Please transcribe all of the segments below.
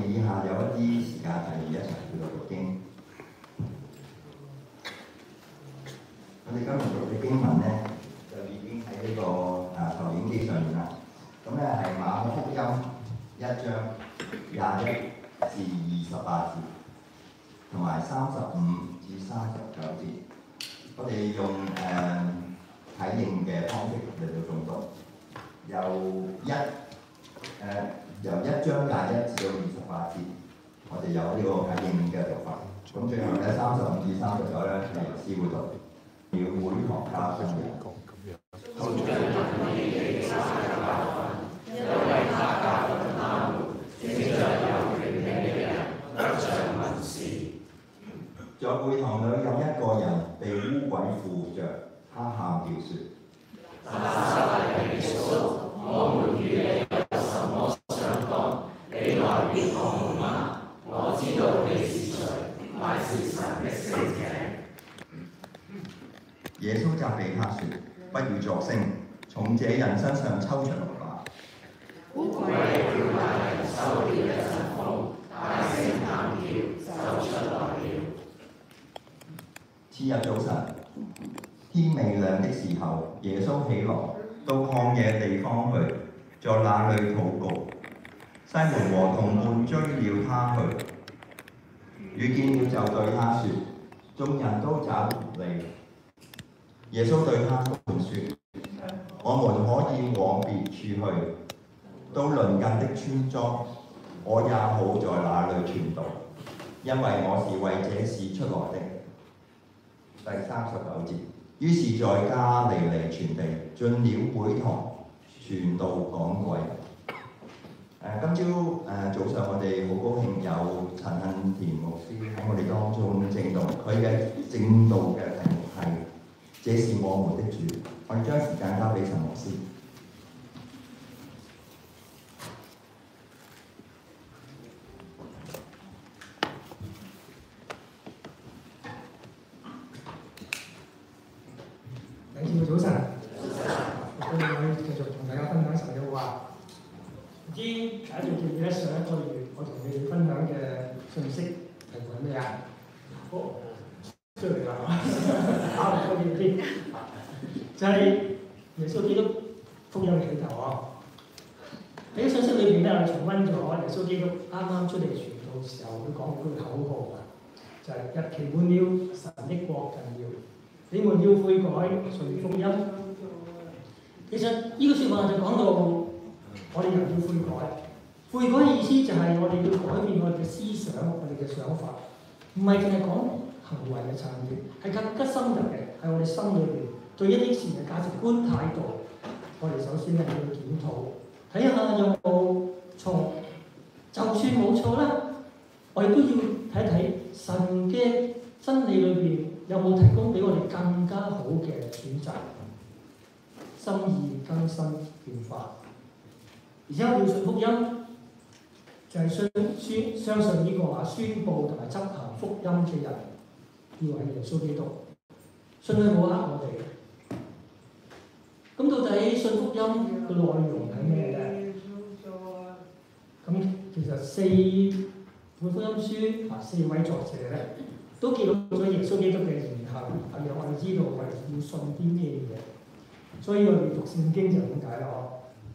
以下有一啲時間係一齊去讀經。我哋今日讀嘅經文咧，就已經喺呢個投影機上面啦。咁咧係馬可福音1章21至28節，同埋35至39節。我哋用體認嘅方式嚟到誦讀，由1章21至到28節，我哋有呢個體認嘅讀法。咁最後咧35至39咧係由師會讀。要會堂加新嘅。在會堂裏有一個人被污鬼附着，他喊叫說：我們與你有什麼相干？你來逼我們嗎？我知道你是誰，乃是神的使者。耶穌責備他說：不要作聲，從這人身上抽出來吧。污鬼叫那人收了一陣風，大聲喊叫，就出來了。次日早晨，天未亮的時候，耶穌起來，到曠野地方去，在那裏禱告。西門和同伴追了他去，遇見了就對他說：眾人都找你。耶穌對他們說：我們可以往別處去，到鄰近的村莊，我也好在那裏傳道，因為我是為這事出來的。第39節，於是在加利利全地進了會堂，傳道講鬼。今朝早上我哋好高興有陳幸田牧師喺我哋當中證道，佢嘅證道嘅題目係這是我們的主。我哋將時間交俾陳牧師。 早晨，我哋可以繼續同大家分享神嘅話。唔知大家仲記唔記得上一個月我同你哋分享嘅信息係講咩啊？好，出嚟啦，考唔過你添。就係耶穌基督福音嘅起頭啊！喺信息裏邊咧，我重溫咗耶穌基督啱啱出嚟傳道嘅時候，佢講嗰句口號啊，就係日期滿了，神的國近了。你們要悔改，信福音。其實呢個説話就講到我哋人要悔改。悔改嘅意思就係我哋要改變我哋嘅思想，我哋嘅想法，唔係淨係講行為嘅層面，係更加深入嘅，係我哋心裏邊對一啲事嘅價值觀態度。我哋首先係要檢討，睇下有冇錯。就算冇錯啦，我哋都要睇睇神嘅真理裏邊有冇提供俾我哋更加好嘅選擇，心意更新變化。而且我哋要信福音，就係相信呢個宣佈同埋執行福音嘅人，要係耶穌基督，信佢冇呃我哋。咁到底信福音嘅內容係咩咧？咁其實4本福音書4位作者咧，都記錄咗耶穌基督嘅言行，係讓我哋知道我哋要信啲咩嘢。所以我哋讀聖經就咁解啦。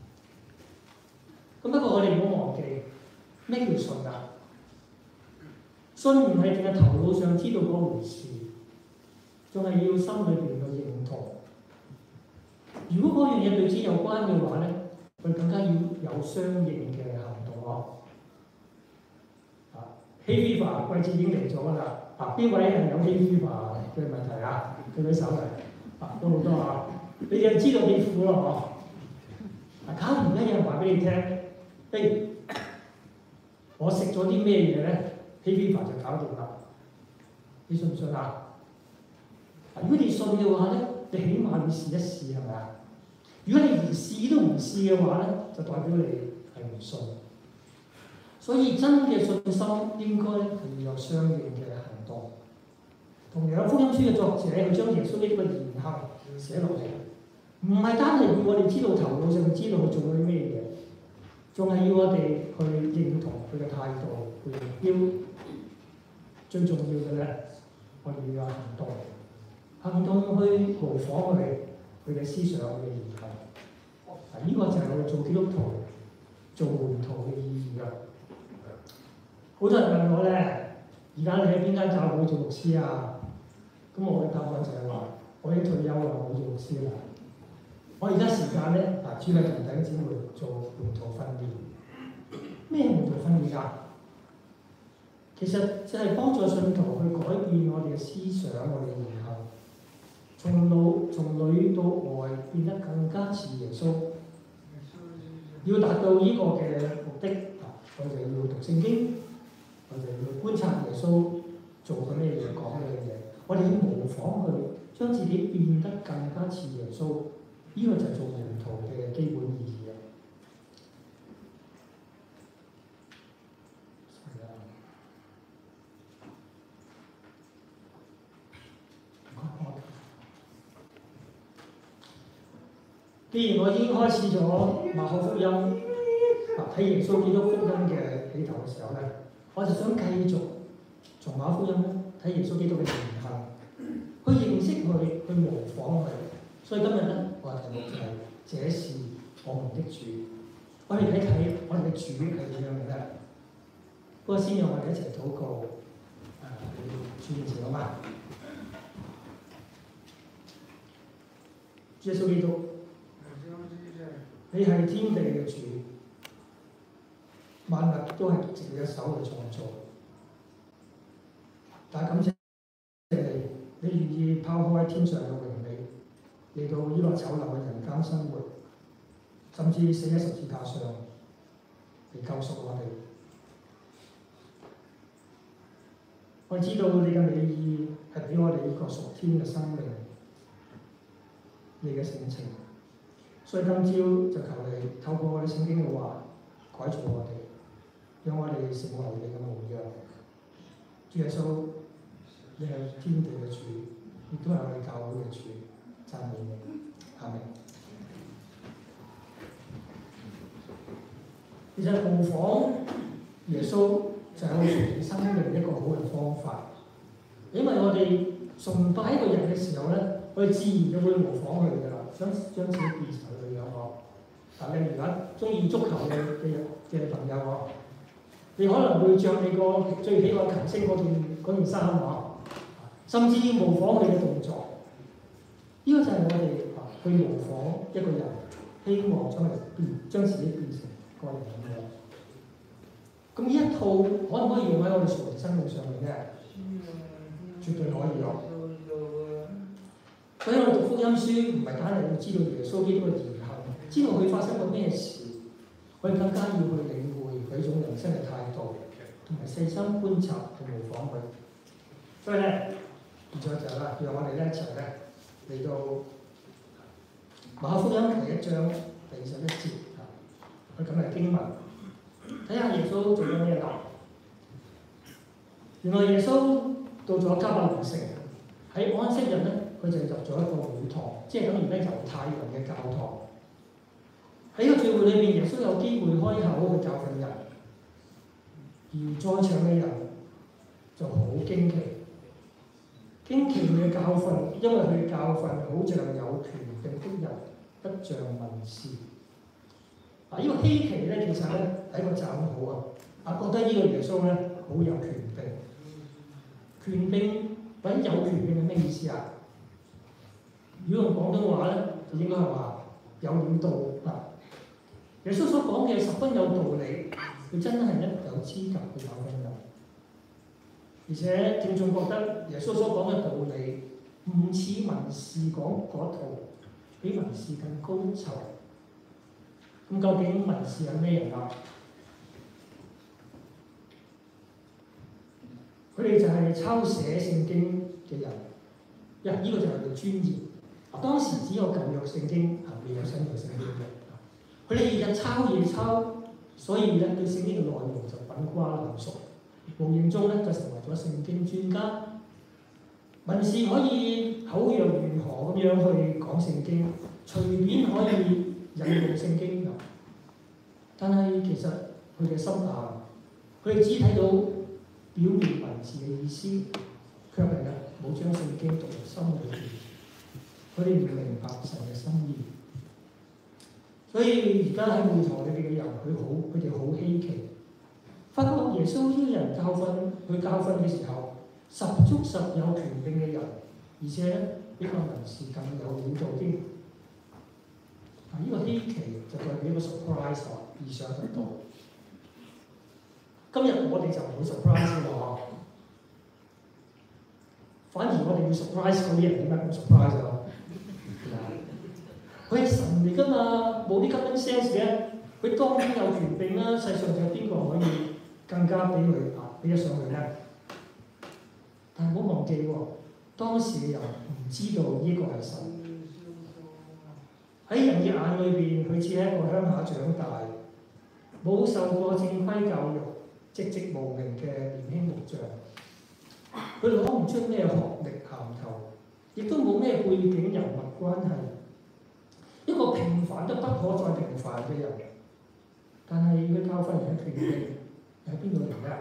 咁不過我哋唔好忘記咩叫信啊？信唔係淨係頭腦上知道嗰回事，仲係要心裏邊嘅認同。如果嗰樣嘢對之有關嘅話咧，我哋更加要有相應嘅行動咯。Hay fever 季節已經嚟咗啦。邊位係有 Hay fever嘅問題啊？舉舉手嚟。都好多啊！你就知道幾苦咯嗬。假如咧有人話俾你聽，我食咗啲咩嘢咧 ，Hay fever 就搞掂啦。你信唔信啊？如果你信嘅話咧，你起碼要試一試係咪啊？如果你連試都唔試嘅話咧，就代表你係唔信。所以真嘅信心應該係要有相應嘅行動。同樣福音書嘅作者佢將耶穌基督嘅言行寫落嚟，唔係單係要我哋知道頭腦上知道佢做咗啲咩嘢， 仲係要我哋去認同佢嘅態度、佢嘅目標。最重要嘅咧，我哋要有行動，行動去模仿佢嘅思想、佢嘅言行。呢個就係我哋做基督徒、做門徒嘅意義㗎。好多人問我咧，而家你喺邊間教會做牧師啊？咁我嘅答案就係話，我已經退休啦，冇做牧師啦。我而家時間咧，主要同弟兄姊妹做門徒訓練。咩門徒訓練啊？其實就係幫助信徒去改變我哋嘅思想、我哋嘅言行，從裏到外變得更加似耶穌。要達到呢個嘅目的，我哋要讀聖經，我哋要觀察耶穌做緊咩嘢、講咩嘢，我哋要模仿佢，將自己變得更加似耶穌。呢個就係做門徒嘅基本意義啊！既然我已經開始咗馬可福音，睇耶穌基督福音嘅起頭嘅時候咧，我就想繼續從馬可福音咧睇耶穌基督嘅言行，去認識佢，去模仿佢。所以今日咧，我嘅題目就係這是我們的主。我哋睇睇我哋嘅主係點樣嘅咧。不過先讓我哋一齊禱告，主面前好嘛？耶穌基督。你係天地嘅主，萬物都係藉你嘅手去創造。但係感謝你，你願意拋開天上嘅榮美，嚟到呢個醜陋嘅人間生活，甚至死喺十字架上嚟救贖我哋。我知道你嘅美意係俾我哋呢個屬天嘅生命，你嘅性情。所以今朝就求你透過我哋聖經嘅話改造我哋，讓我哋成為你嘅模樣。主耶穌，你係天地嘅主，亦都係我哋教會嘅主，讚美你，阿們。其實模仿耶穌就係我哋屬靈生命一個好嘅方法，因為我哋崇拜一個人嘅時候咧，我哋自然就會模仿佢㗎啦，將自己變成佢嘅樣喎。但你而家中意足球嘅朋友喎，你可能會着你個最喜愛球星嗰件衫喎，甚至要模仿佢嘅動作。呢、這個就係我哋去模仿一個人，希望將自己變成個人咁樣。咁呢一套可唔可以用喺我哋屬靈生命上面咧？絕對可以咯。所以我讀福音書唔係單係要知道耶穌基督嘅言行，知道佢發生過咩事，我哋更加要去領會佢一種人生嘅態度，同埋細心觀察同模仿佢。所以咧，現在就啦，讓我哋一齊咧嚟到馬可福音第1章第21節去咁嘅經文，睇下耶穌做咗咩啦。原來耶穌到咗迦百農城，喺安息日咧，佢就入咗一個會堂，即係等於咧猶太人嘅教堂。喺個聚會裏面，耶穌有機會開口去教訓人，而在場嘅人就好驚奇，驚奇佢嘅教訓，因為佢嘅教訓好像有權柄的人，不像文士。呢個稀奇咧，其實咧係一個讚好啊！覺得呢個耶穌咧好有權柄，權柄或者有權柄係咩意思啊？如果用廣東話咧，就應該係話有料到嗱。耶穌所講嘅十分有道理，佢真係有資格去教訓人。而且聽眾覺得耶穌所講嘅道理唔似文士講嗰套，比文士更高層。咁究竟文士係咩人啊？佢哋就係抄寫聖經嘅人，呢個就係佢哋專業。當時只有舊約聖經，未有新約聖經嘅。佢哋日日抄，所以咧對聖經嘅內容就滾瓜爛熟，無形中咧就成為咗聖經專家。文士可以口若懸河咁樣去講聖經，隨便可以引用聖經。 但係其實佢嘅心硬，佢哋只睇到表面文字嘅意思，卻係咧冇將聖經讀入心裏邊。佢哋唔明白神嘅心意，所以而家喺會堂裏邊嘅人，佢哋好稀奇，發覺耶穌呢人教訓嘅時候，十足十有權柄嘅人，而且咧比個文士更有料到添。呢個稀奇就代表一個 surprise 意想不到。今日我哋就唔會 surprise 喎，反而我哋要 surprise 嗰啲人點解咁 surprise 啊？佢係神嚟㗎嘛，冇啲 common sense 嘅，佢當然有權柄啦。世上有邊個可以更加俾佢比得上佢咧？但係唔好忘記喎，當時嘅人唔知道呢個係神。喺人嘅眼裏邊，佢只係一個鄉下長大，冇受過正規教育、籍籍無名嘅年輕木匠。佢攞唔出咩學歷銜頭，亦都冇咩背景人物關係。一個平凡得不可再平凡嘅人，但係佢教訓人嘅權柄係邊度嚟嘅？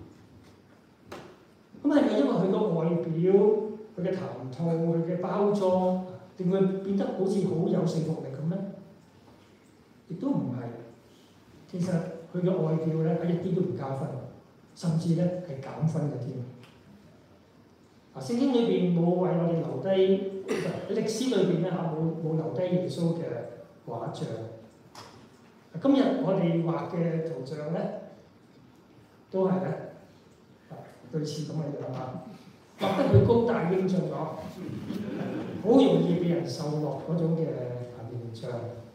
咁係咪因為佢個外表、佢嘅談吐、佢嘅包裝，令佢變得好似好有說服力咁咧？亦都唔係。其實佢嘅外表咧，係一啲都唔加分，甚至咧係減分嘅添。聖經裏邊冇為我哋留低，歷史裏邊咧冇留低耶穌嘅畫像。今日我哋畫嘅圖像咧，都係咧類似咁嘅樣啊，畫得佢高大英俊咗，好容易俾人受落嗰種嘅形象。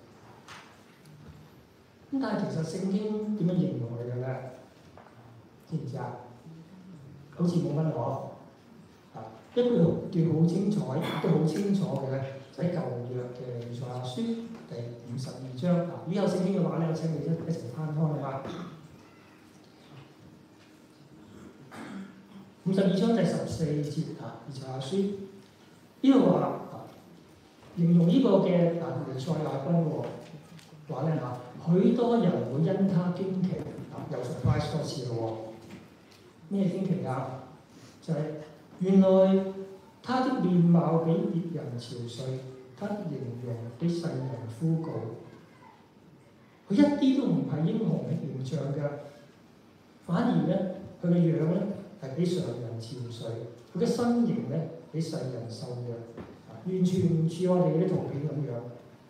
咁但係其實聖經點樣形容佢嘅咧？知唔知啊？好似冇乜攞。一段好精彩，都好清楚嘅咧，喺舊約嘅以賽亞書第52章。如果有聖經嘅話咧，我請你一齊翻開啦。52章第14節以賽亞書呢度話形容呢個嘅以賽亞君話咧許多人會因他驚奇，又 surprise 多次咯喎。咩驚奇啊？就係、原來他的面貌比別人憔悴，他的形容比世人枯槁。佢一啲都唔係英雄嘅形象嘅，反而咧佢嘅樣咧係比常人憔悴，佢嘅身形咧比世人瘦弱，完全唔似我哋啲圖片咁樣。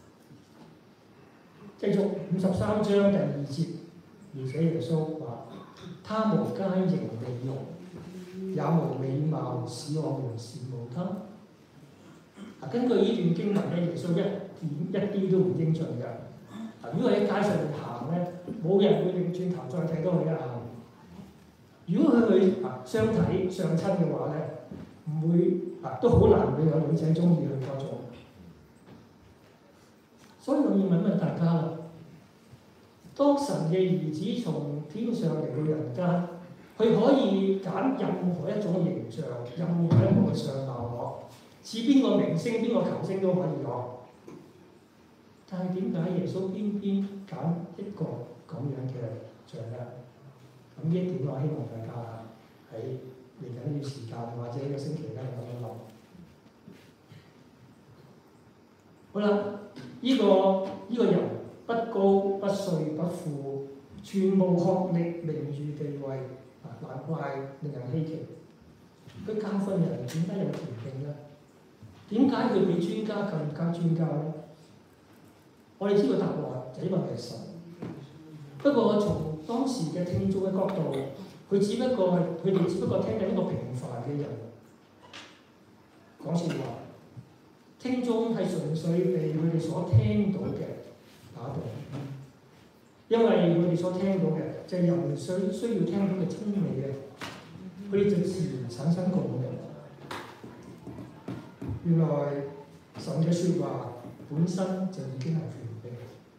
繼續53章第2節，描寫耶穌話：他無佳形美容，也無美貌，使我們羨慕他。根據呢段經文咧，耶穌一啲都唔英俊嘅。如果喺街上面行咧，冇人會擰轉頭再睇到佢一眼。如果佢去相睇相親嘅話咧，唔會都好難會有女仔中意佢嗰種。所以我要問問大家啦，當神嘅兒子從天上嚟到人間，佢可以揀任何一種形象，任何一個嘅相貌似邊個明星、邊個球星都可以攞。但係點解耶穌偏偏揀一個咁樣嘅像咧？咁呢一點我希望大家喺嚟緊呢段時間或者呢個星期咧咁樣諗。好啦，呢個人不高不帥不富，全無學歷、名譽、地位。難怪令人稀奇，佢教訓人點解有權柄咧？點解佢比專家更加專家咧？我哋知道答案就因為係神。不過從當時嘅聽眾嘅角度，佢哋只不過聽緊一個平凡嘅人講説話。聽眾係純粹被佢哋所聽到嘅打動。因為佢哋所聽到嘅就係人需要聽到嘅真理嘅，佢哋就自然產生共鳴。原來神嘅説話本身就已經係權柄，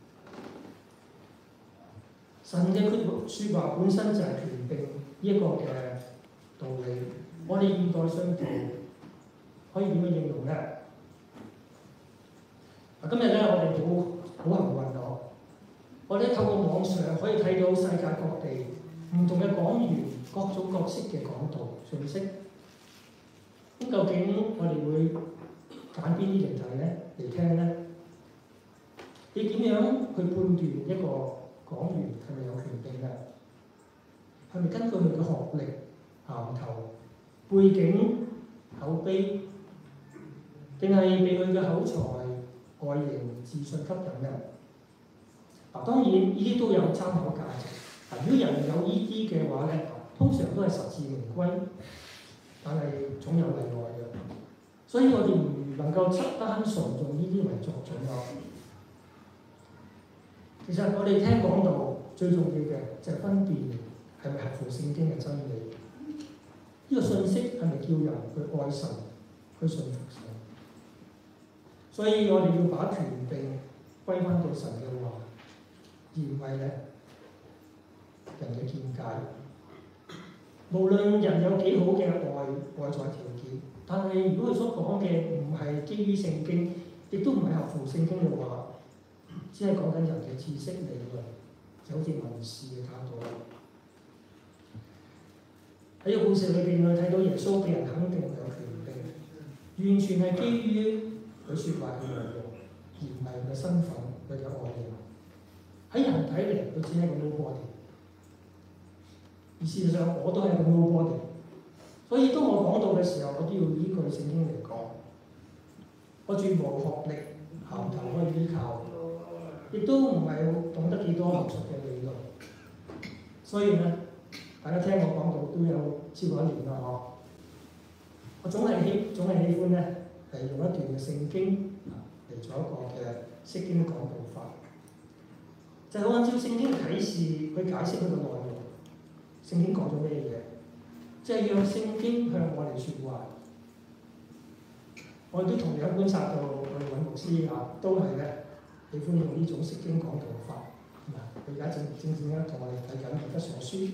神嘅説話本身就係權柄呢一個嘅道理。我哋現代信徒可以點樣應用咧？今日咧，我哋好幸運喎！ 我哋透過網上可以睇到世界各地唔同嘅講員各種各式嘅講道信息。咁究竟我哋會揀邊啲嚟睇咧？嚟聽咧？你點樣去判斷一個講員係咪有權柄嘅？係咪根據佢嘅學歷、銜頭、背景、口碑，定係被佢嘅口才、外形、自信吸引咧？嗱，當然呢啲都有參考價值。嗱，如果人有呢啲嘅話咧，通常都係實至名歸，但係總有例外嘅。所以我哋唔能夠單純用呢啲為作準咯。其實我哋聽講道最重要嘅就係分辨係咪合乎聖經嘅真理。呢個信息係咪叫人去愛神、去信服神？所以我哋要把權柄歸翻到神嘅話，而唔係咧人嘅見解。無論人有幾好嘅外在條件，但係如果佢所講嘅唔係基於聖經，亦都唔係合乎聖經嘅話，只係講緊人嘅知識理論，就好似文士嘅態度。喺個故事裏邊，我睇到耶穌俾人肯定有權柄，完全係基於佢説話嘅內容，而唔係佢嘅身份、佢嘅外形。喺人睇嚟，佢只係個 nobody。而事實上，我都係個 nobody。所以當我講到嘅時候，我都要依據聖經嚟講。我絕無學歷、銜頭可以依靠，亦都唔係懂得幾多學術嘅理論。所以咧，大家聽我講到都有超過1年啦，嗬。我總係喜歡咧，用一段嘅聖經嚟做一個嘅釋經講道法，就係按照聖經啟示去解釋佢嘅內容。聖經講咗咩嘢？即係讓聖經向我哋説話。我哋都同樣觀察到，我哋揾牧師都係咧喜歡用呢種釋經講道法。佢而家正咧同我哋睇緊《以弗所書》。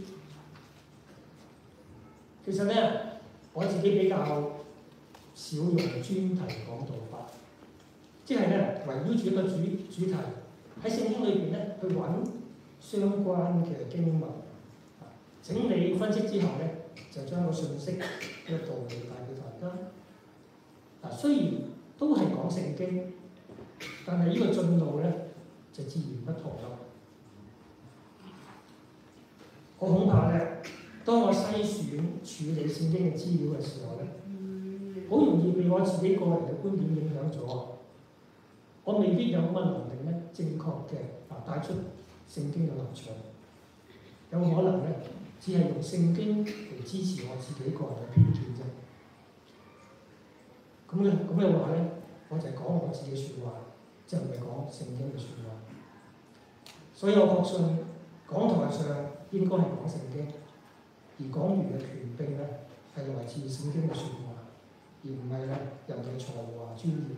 其實咧，我自己比較少用專題講道法，即係咧圍繞住一個主題喺聖經裏邊咧去揾相關嘅經文，整理分析之後咧，就將個信息嘅道理帶俾大家。嗱，雖然都係講聖經，但係呢個進路咧就自然不同啦。我恐怕咧，當我篩選處理聖經嘅資料嘅時候咧，好容易被我自己個人嘅觀點影響咗。我未必有咁嘅能力咧，正確嘅帶出聖經嘅立場。有可能咧，只係用聖經嚟支持我自己個人嘅偏見啫。咁嘅話咧，我就係講我自己説話，就唔係講聖經嘅説話。所以我確信講台上應該係講聖經，而講員嘅權柄咧係來自聖經嘅説話，而唔係咧人嘅才華專業。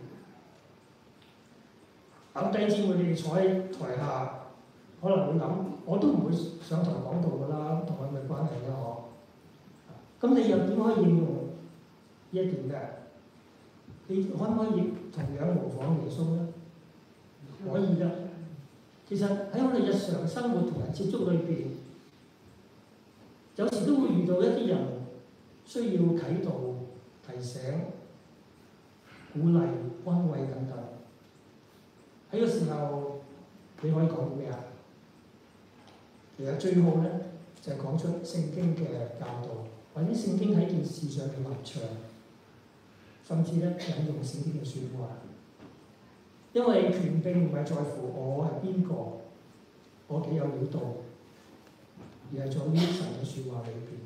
咁弟兄姊妹，你哋坐喺台下，可能會諗，我都唔會上台講道㗎啦，同我有咩關係咧？咁你又點可以應用呢一點嘅？你可唔可以同樣模仿耶穌咧？可以㗎。其實喺我哋日常生活同人接觸裏邊，有時都會遇到一啲人需要啟導、提醒、鼓勵、安慰等等。喺個時候，你可以講到咩啊？其實最好咧就係講出聖經嘅教導，或者聖經喺件事上嘅立場，甚至咧引用聖經嘅説話。因為權柄唔係在乎我係邊個，我幾有料到，而係在於神嘅説話裏邊。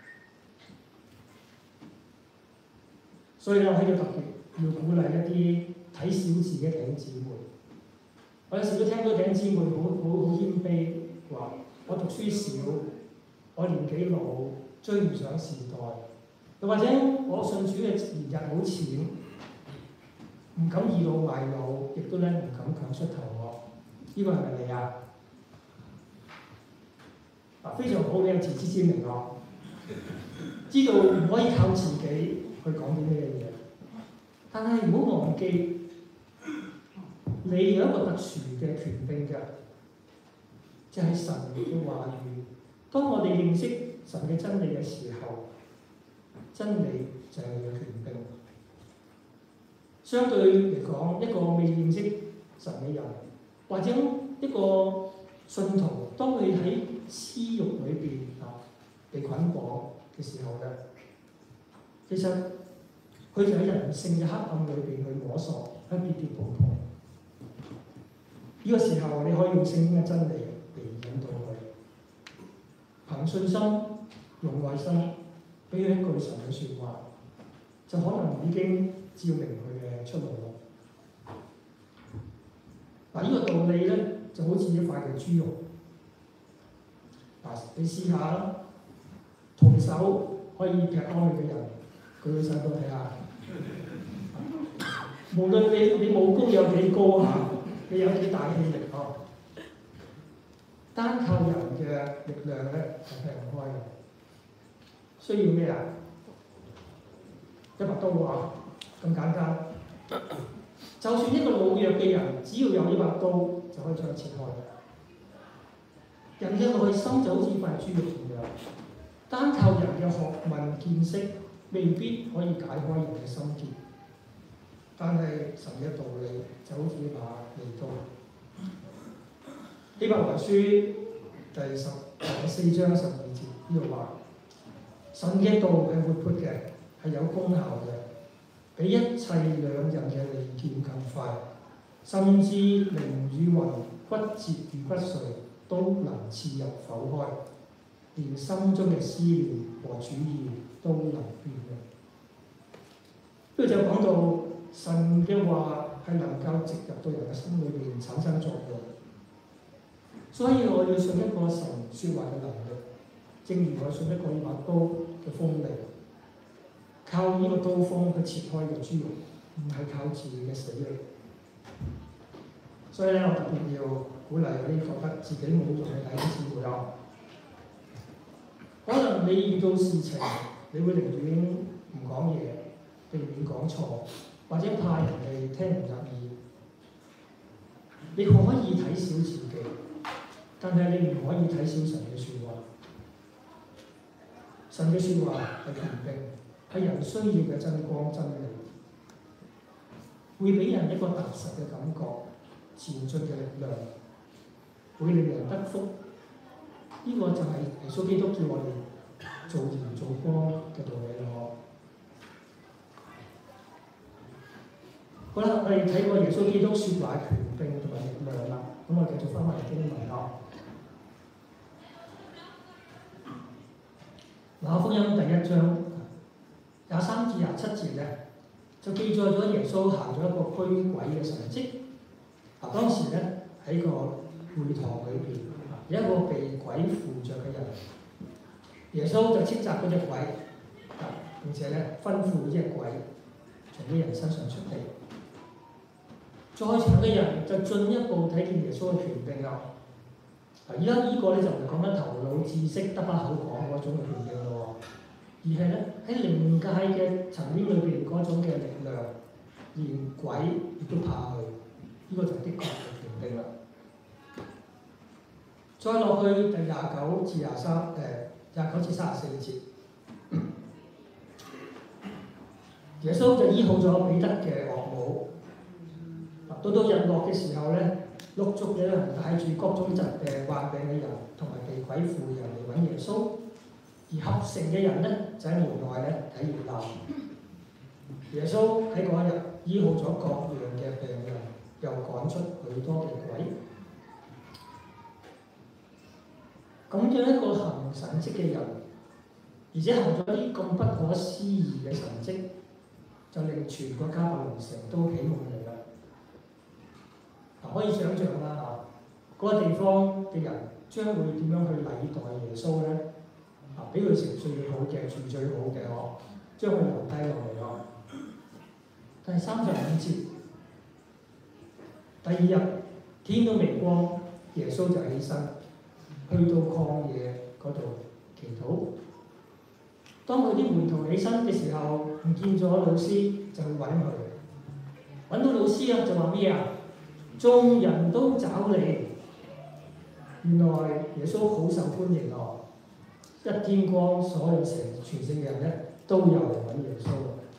所以咧，我喺度特別要鼓勵一啲睇小自己嘅弟兄姊妹。我有時都聽到弟兄姊妹好謙卑，話我讀書少，我年紀老，追唔上時代，又或者我信主嘅年日好淺，唔敢倚老賣老，亦都咧唔敢強出頭喎。呢個係咪你啊？非常好，你有自知之明喎，知道唔可以靠自己去講啲咩嘢，但係唔好忘記，你有一個特殊嘅權柄㗎， 就係神嘅話語。當我哋認識神嘅真理嘅時候，真理就係佢嘅權柄。相對嚟講，一個未認識神嘅人，或者一個信徒，當佢喺私慾裏邊被捆綁嘅時候咧，其實佢就喺人性嘅黑暗裏邊去摸索，去跌跌碰碰。呢個時候，你可以用聖經嘅真理嚟引導佢，憑信心、用愛心，俾佢一句神嘅説話，就可能已經照明佢嘅出路咯。嗱，呢個道理咧，就好似一塊嘅豬肉。嗱，你試下啦，徒手可以劈開佢嘅人，舉個手俾我睇下。無論你武功有幾高嚇，你有幾大氣力哦，單靠人嘅力量咧係劈唔開嘅。需要咩啊？100刀啊，咁簡單。就算一個老弱嘅人，只要有100刀就可以將佢切開。人嘅內心就好似塊豬肉咁樣，單靠人嘅學問見識，未必可以解開人嘅心結。但係神嘅道理就好似一把利刀。希伯來書第4章12節呢度話：神嘅道係活潑嘅，係有功效嘅，比一切兩刃嘅利劍更快，甚至靈與魂、骨節與骨髓都能刺入剖開，連心中嘅思念和主意都能辨明。呢度就講到神嘅話係能夠植入到人嘅心裏邊產生作用，所以我要信一個神説話嘅能力，正如我信一個把刀嘅鋒利，靠呢個刀鋒去切開嘅豬肉，唔係靠自己嘅死力。所以咧，我特別要鼓勵嗰啲覺得自己冇用嘅弟兄姊妹咯。可能你遇到事情，你會寧願唔講嘢，避免講錯，或者怕人哋聽唔入耳。你可以睇小自己，但係你唔可以睇小神嘅説話。神嘅説話係權柄，係人需要嘅真光真理，會俾人一個踏實嘅感覺，前進嘅力量，會令人得福。呢、這個就係耶穌基督叫我哋做鹽做光嘅道理咯。好啦，我哋睇過耶穌基督説話嘅權柄同埋力量啦，咁我哋繼續翻返嚟經文咯。馬可福音第1章23至27節咧，就記載咗耶穌行咗一個驅鬼嘅神蹟。嗱，當時咧喺個會堂裏邊有一個被鬼附着嘅人，耶穌就斥責嗰隻鬼，並且咧吩咐呢隻鬼從呢人身上出嚟。在場嘅人就進一步睇見耶穌嘅權柄啦。而家呢個咧就唔係講緊頭腦知識得把口講嗰種嘅權柄咯，而係咧喺靈界嘅層面裏邊嗰種嘅力量，連鬼亦都怕佢。呢個就的確係權柄啦。再落去第29至34節，耶穌就醫好咗彼得嘅岳母。到日落嘅時候咧，陸續有人帶住各種疾病患病嘅人同埋被鬼附嘅人嚟揾耶穌，而合城嘅人咧就喺門外咧睇熱鬧。耶穌喺嗰日醫好咗各樣嘅病人，又趕出許多嘅鬼。咁樣一個行神蹟嘅人，而且行咗啲咁不可思議嘅神蹟，就令全個迦百農城都起哄嚟啦。可以想像啦嗰個地方嘅人將會點樣去禮待耶穌咧？俾佢食最好嘅、住最好嘅將佢留低落嚟咯。第35節，第2日天都未光，耶穌就起身，去到曠野嗰度祈禱。當佢啲門徒起身嘅時候，唔見咗老師，就去揾佢。揾到老師就話咩啊？眾人都找你， 原來耶穌好受歡迎哦！一天光，所有全城嘅人咧都有嚟揾耶穌。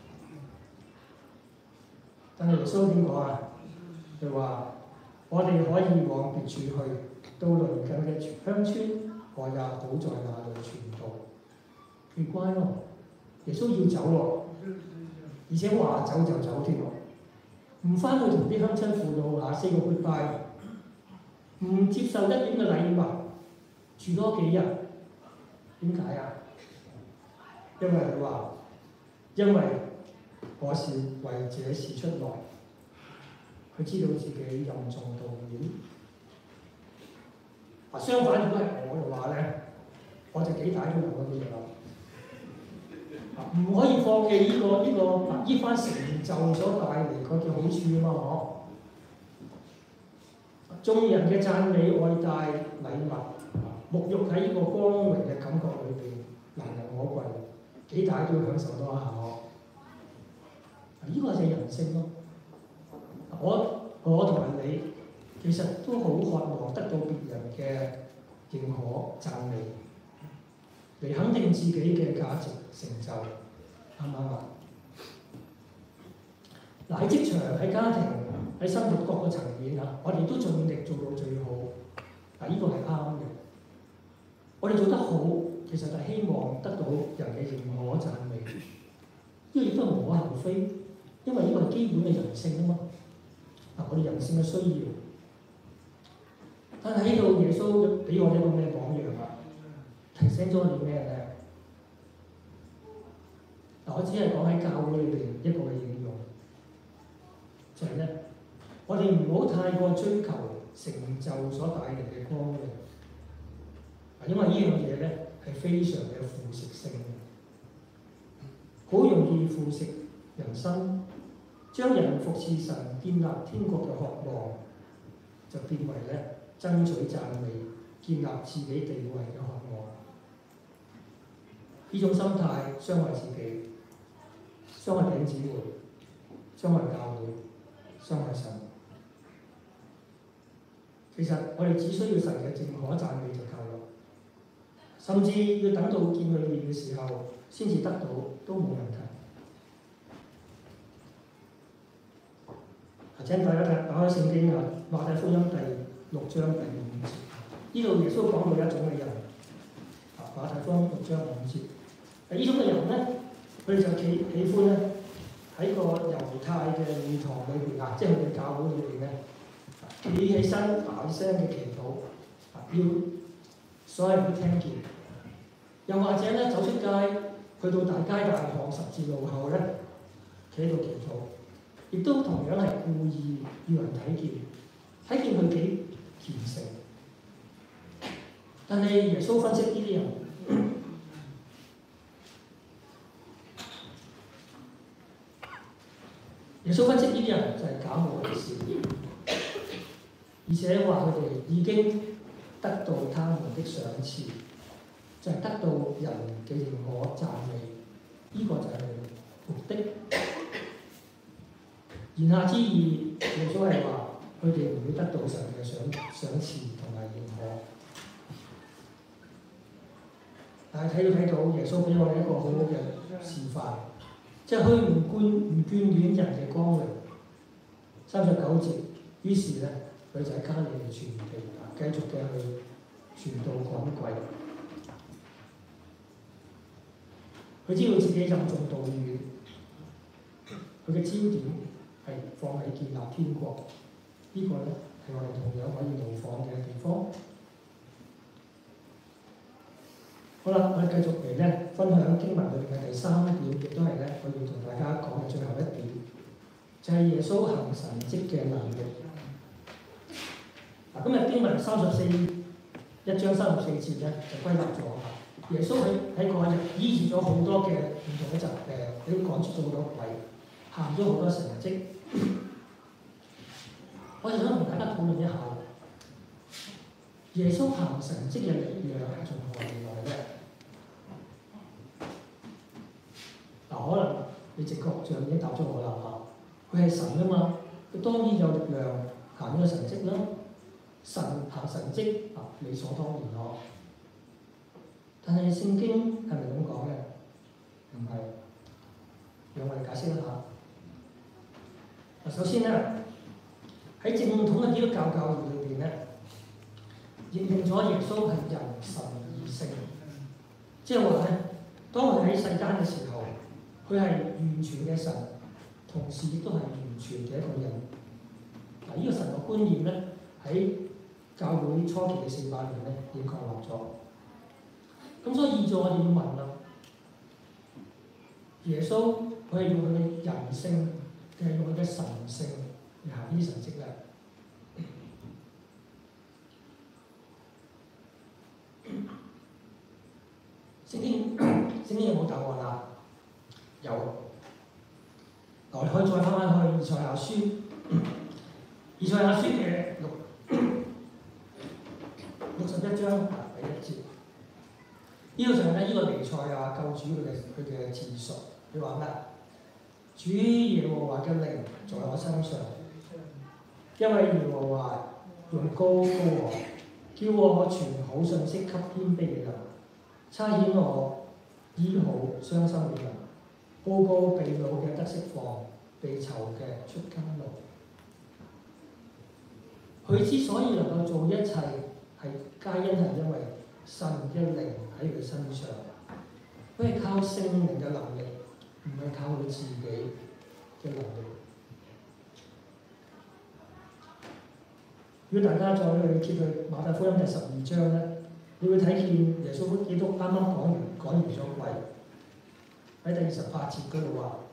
但係耶穌點講啊？佢話：我哋可以往別處去，到鄰近嘅鄉村，我也好在那裏傳道。奇怪咯，耶穌要走咯，而且話走就走添喎，唔翻去同啲鄉親父老say個 goodbye，唔接受一點嘅禮物，住多幾日，點解啊？因為佢話：因為我是為這事出來。佢知道自己任重道遠。相反，如果係我嘅話咧，我就幾大都留嗰啲嘢啦。唔可以放棄呢番成就所帶嚟佢嘅好處啊嘛！眾人嘅讚美、愛戴、禮物，沐浴喺呢個光榮嘅感覺裏邊，難能可貴，幾大都要享受多一下呢個就係人性咯。我同埋你其實都好渴望得到別人嘅認可、讚美，嚟肯定自己嘅價值、成就，啱唔啱啊？嗱，喺職場、喺家庭、喺生活各個層面啊，我哋都盡力做到最好。嗱，呢個係啱嘅。我哋做得好，其實係希望得到人嘅認可、讚美，呢個亦都係無可厚非，因為呢個係基本嘅人性啊嘛。我哋人性嘅需要。但係喺度，耶穌俾我哋一個咩榜樣啊？提醒咗我哋咩咧？我只係講喺教會裏邊一個嘅應用，就係咧，我哋唔好太過追求成就所帶嚟嘅光榮，因為呢樣嘢咧係非常嘅腐蝕性嘅，好容易腐蝕人生，將人服侍神、建立天國嘅渴望，就變為咧爭取讚美、建立自己地位嘅渴望。呢種心態傷害自己，傷害弟兄姊妹，傷害教會，傷害神。其實我哋只需要神嘅認可讚美就夠啦，甚至要等到見佢面嘅時候先至得到都冇問題。請大家打開聖經啊，馬太福音第6章第5節，呢度耶穌講到一種嘅人，馬太福音6章5節。呢種嘅人咧，佢哋就喜歡咧喺個猶太嘅會堂裏邊啊，即係佢哋教會裏邊咧，企起身大聲嘅祈禱，要所有人都聽見。又或者咧走出街，去到大街大巷十字路口咧，企喺度祈禱，亦都同樣係故意要人睇見佢幾虔誠。但係耶穌分析呢啲人。耶穌分析呢啲人就係假冒為善，而且話佢哋已經得到他們的賞賜，就係得到人嘅認可讚美，呢個就係目的。言下之意，耶穌係話佢哋唔會得到神嘅賞賜同埋認可。但係睇到耶穌俾我哋一個好好嘅示範。即係佢唔眷戀人嘅光榮。39節，於是咧，佢就喺加利利全地繼續嘅去傳道趕鬼。佢知道自己任重道遠，佢嘅焦點係放喺建立天國。呢個咧係我哋同樣可以模仿嘅地方。好啦，我哋繼續嚟咧分享經文裏面嘅第3點，亦都係咧我要同大家講嘅最後一點，就係耶穌行神蹟嘅能力。今日經文1章34節咧就歸納咗，耶穌喺嗰日醫治咗好多嘅唔同嘅疾病，亦都趕出咗好多鬼，行咗好多神蹟。我就想同大家討論一下，耶穌行神蹟嘅力量係從何而來咧？可能你直覺上已經答咗我啦嚇，佢係神啊嘛，佢當然有力量行呢個神蹟啦。 神行神蹟理所當然咯。但係聖經係咪咁講嘅？唔係，讓我哋解釋一下。首先咧，喺正統嘅基督教教義裏邊咧，認定咗耶穌係人神二性，即係話咧，當佢喺世間嘅時候，佢係完全嘅神，同時亦都係完全嘅一個人。呢個神學觀念咧，喺教會初期嘅400年咧已經確立咗。咁所以現在我哋要問啦，耶穌佢係用佢嘅人性定係用佢嘅神性嚟行呢啲神蹟咧？聖經有冇答案啊？有。我哋可以再翻返去以賽亞書，以賽亞書嘅61章第1節。呢個就係咧，呢個彌賽亞救主佢嘅自述。佢話咩？主耶和華嘅靈在我身上，因為耶和華用膏膏我，叫我傳好信息給謙卑嘅人，差遣我醫好傷心嘅人，報告被擄嘅得釋放，被囚嘅出監牢。佢之所以能夠做一切，皆因係因為神嘅靈喺佢身上。佢係靠聖靈嘅能力，唔係靠佢自己嘅能力。如果大家再去揭去馬太福音第12章咧，你會睇見耶穌基督啱啱講完咗鬼，喺第28節嗰度話，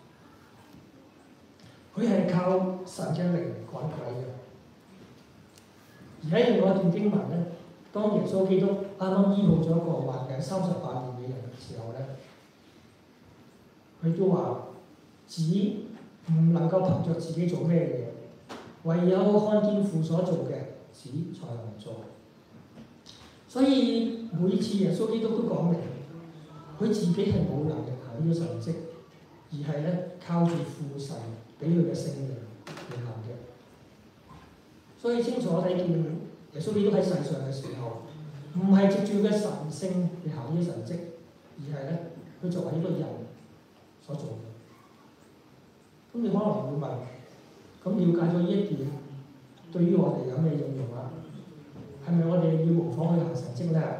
佢係靠神嘅靈趕鬼嘅。而喺另外一段經文咧，當耶穌基督啱啱醫好咗一個患病38年嘅人嘅時候咧，佢都話：子唔能夠憑着自己做咩嘢，唯有看見父所做嘅，子才能做。所以每次耶穌基督都講明，佢自己係冇能力行呢個神蹟，而係咧靠住父神俾佢嘅聖靈嚟行嘅。所以清楚睇見耶穌基督喺世上嘅時候，唔係藉住佢嘅神性嚟行呢啲神蹟，而係咧佢作為一個人所做嘅。咁你可能會問：咁了解咗呢一點，對於我哋有咩應用啊？係咪我哋要模仿去行神蹟咧？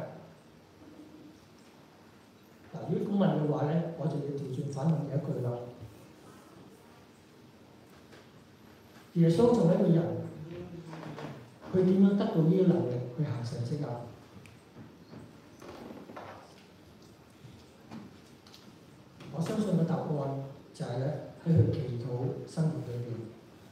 嗱，如果咁問嘅話咧，我就要調轉反問你一句啦。耶穌作為一個人，佢點樣得到呢啲能力去行神蹟啊？我相信嘅答案就係咧喺佢祈禱生活裏邊。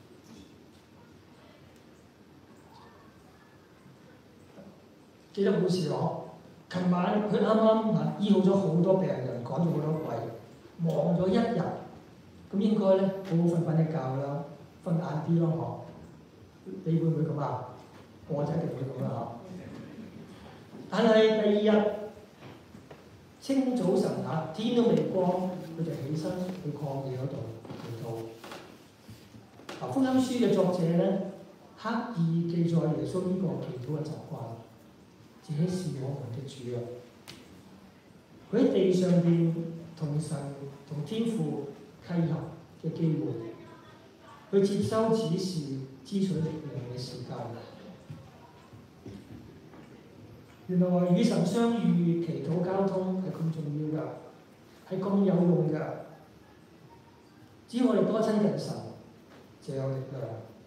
記得故事講，琴晚佢啱啱醫好咗好多病人，趕咗好多鬼，忙咗一日，咁應該咧好好瞓一覺啦，瞓晏啲咯嗬。你會唔會咁啊？我就一定會咁啦嗬。但係第二日清早晨天都未光，佢就起身去曠野嗰度祈禱。福音書嘅作者咧，刻意記載耶穌呢個祈禱嘅習慣。這是我們嘅主啊！佢喺地上邊同神同天父契合嘅機會，去接收指示、支取力量嘅時間。原來與神相遇、祈禱交通係咁重要㗎，係咁有用㗎。只要我哋多親近神，就有力量。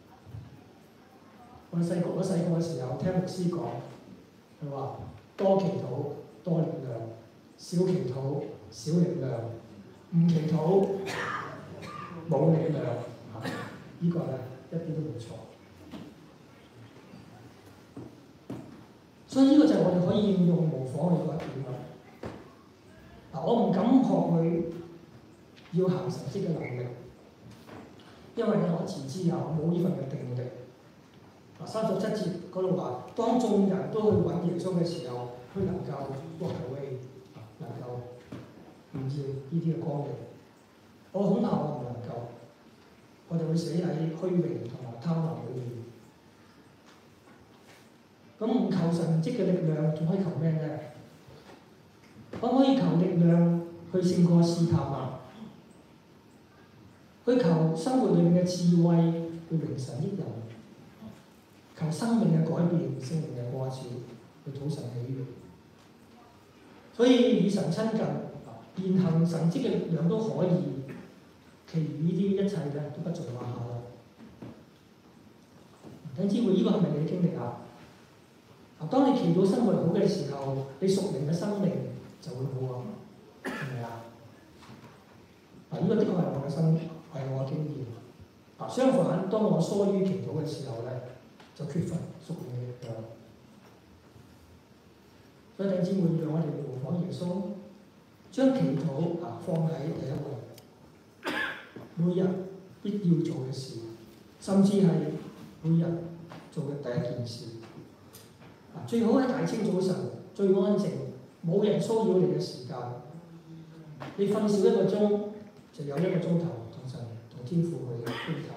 我細個嘅時候聽牧師講。佢話：多祈禱多力量，少祈禱少力量，唔祈禱冇力量。呢個咧一啲都唔錯。所以呢個就係我哋可以應用模仿嘅嗰一點啦。我唔敢學佢要行神蹟嘅能力，因為咧我自知有冇呢份嘅定力。37節嗰度話，當眾人都去揾耶穌嘅時候，佢能夠walk away，能夠唔要呢啲嘅光榮。我恐怕我唔能夠，我哋會死喺虛榮同埋貪婪裏面。 咁唔求神蹟嘅力量，仲可以求咩咧？可唔可以求力量去勝過試探啊？去求生活裏面嘅智慧去榮神益人，求生命嘅改變、聖靈嘅過照去討神喜悅。所以與神親近，現行神蹟嘅力量都可以，其餘呢啲一切咧都不在話下啦。弟兄姊妹，呢個係咪你嘅經歷啊？當你祈禱生活好嘅時候，你屬靈嘅生命就會好啊，係咪啊？呢個的確係我嘅我嘅經驗。相反，當我疏於祈禱嘅時候咧，就缺乏屬靈嘅力量。所以弟兄姊妹，讓我哋模仿耶穌，將祈禱放喺第一位，每日必要做嘅事，甚至係每日做嘅第一件事。最好喺大清早晨，最安靜，冇人騷擾你嘅時間，你瞓少1個鐘，就有1個鐘頭同神同天父去傾談。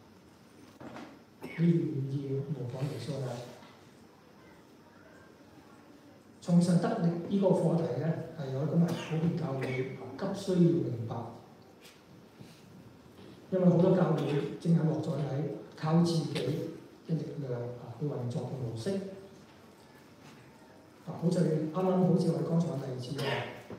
你願唔願意模仿耶穌咧？從神得力呢個課題咧，係有今日普遍教會急需要明白，因為好多教會正係落咗喺靠自己嘅力量去運作嘅模式。好似啱啱好似我哋剛才嘅例子話，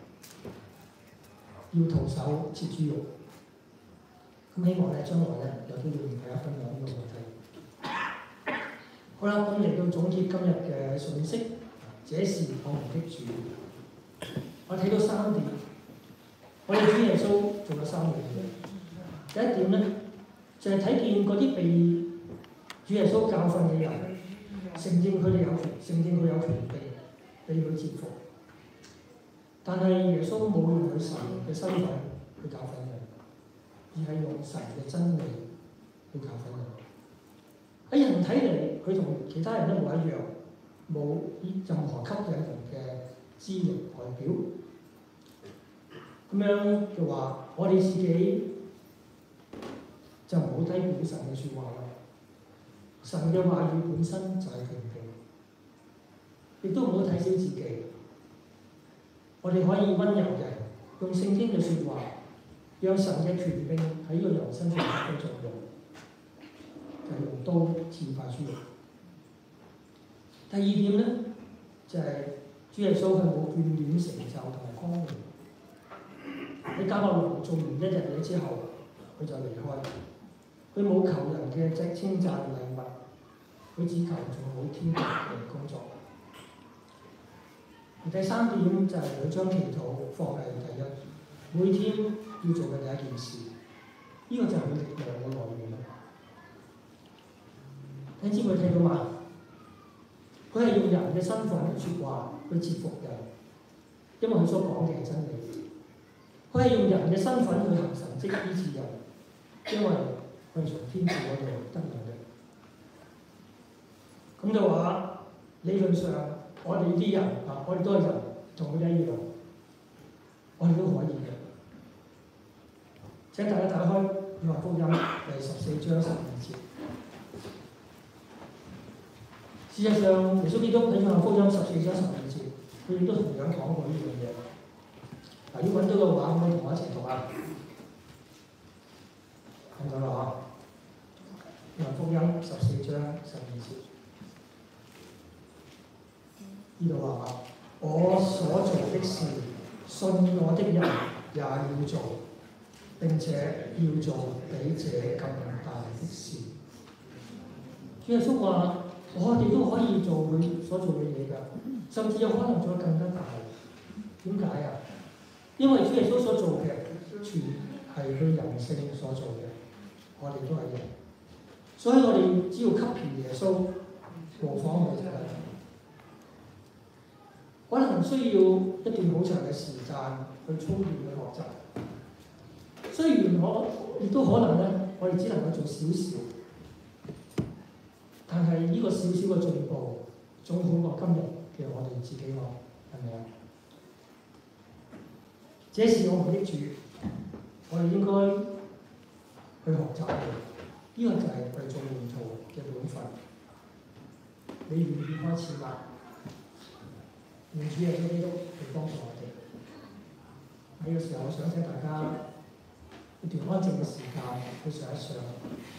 要徒手切豬肉。咁希望咧將來咧有機會同大家分享呢個問題。好啦，咁嚟到總結今日嘅信息，這是我們的主。我睇到3點，我哋主耶穌做咗3樣嘢。第一點咧，就係睇見嗰啲被主耶穌教訓嘅人，承認佢哋有權，承認佢有權柄，被佢折服。但係耶穌冇用佢神嘅身份去教訓人，而係用神嘅真理去教訓人。喺人睇嚟，佢同其他人一模一樣，冇任何吸引人嘅資歷外表。咁樣嘅話，我哋自己就唔好低估神嘅説話啦。神嘅話語本身就係權柄，亦都唔好睇小自己。我哋可以温柔人，用聖經嘅説話，讓神嘅權柄喺呢個人身上發揮作用，就係用刀刺塊豬肉。第二點咧，就係主耶穌係冇眷戀成就同埋光榮。喺迦百農做完1日嘢之後，佢就離開。佢冇求人嘅稱讚禮物，佢只求做好天國嘅工作。而第3點就係佢將祈禱放喺第一，每天要做嘅第一件事。呢個就係佢力量嘅來源啦。你知佢睇到嘛？佢係用人嘅身份嚟説話，去折服人，因為佢所講嘅係真理。佢係用人嘅身份去行神蹟醫治人，因為佢係從天父嗰度得能力。咁就話理論上，我哋呢啲人我哋都係人，同佢一樣，我哋都可以嘅。請大家打開《約翰福音》第14章12節。事實上，耶穌基督喺《約翰福音》14章12節，佢亦都同樣講過呢樣嘢。要揾到嘅話，可以同我一齊讀啊！睇到啦嗬，《約翰福音》14章12節，呢度話：我所做的事，信我的人也要做，並且要做比這更大的事。主耶穌話：我哋都可以做佢所做嘅嘢㗎，甚至有可能做得更加大。點解啊？因為主耶穌所做嘅，全係佢人性所做嘅，我哋都係人，所以我哋只要吸皮耶穌，模仿佢就得。可能需要一段好長嘅時間去操練去學習。雖然亦都可能咧，我哋只能夠做少少，但係呢個少少嘅進步，總好過今日嘅我哋自己咯，係咪啊？這是我們的主，我哋應該去學習嘅。呢個就係我哋做門徒嘅本分。 你願意開始嗎？願主耶穌基督嚟幫助我哋。喺呢個時候，我想請大家一段安靜嘅時間去想一想，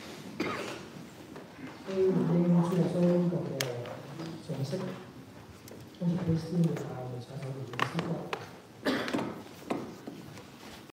去回應主耶穌呢個嘅信息，跟住基督會帶我哋唱一首回應詩歌。